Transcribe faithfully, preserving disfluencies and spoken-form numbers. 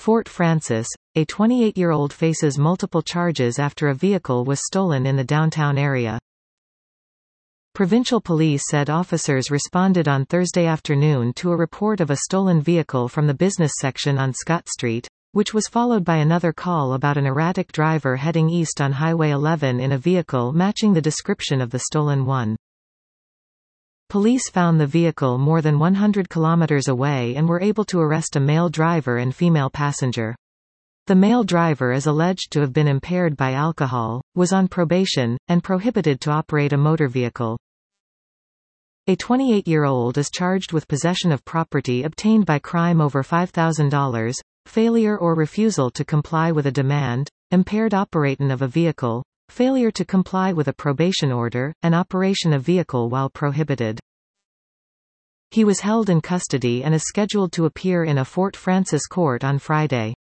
Fort Francis. A twenty-eight-year-old faces multiple charges after a vehicle was stolen in the downtown area. Provincial police said officers responded on Thursday afternoon to a report of a stolen vehicle from the business section on Scott Street, which was followed by another call about an erratic driver heading east on Highway eleven in a vehicle matching the description of the stolen one. Police found the vehicle more than one hundred kilometers away and were able to arrest a male driver and female passenger. The male driver is alleged to have been impaired by alcohol, was on probation, and prohibited to operate a motor vehicle. A twenty-eight-year-old is charged with possession of property obtained by crime over five thousand dollars, failure or refusal to comply with a demand, impaired operation of a vehicle, failure to comply with a probation order, and operation of vehicle while prohibited. He was held in custody and is scheduled to appear in a Fort Francis court on Friday.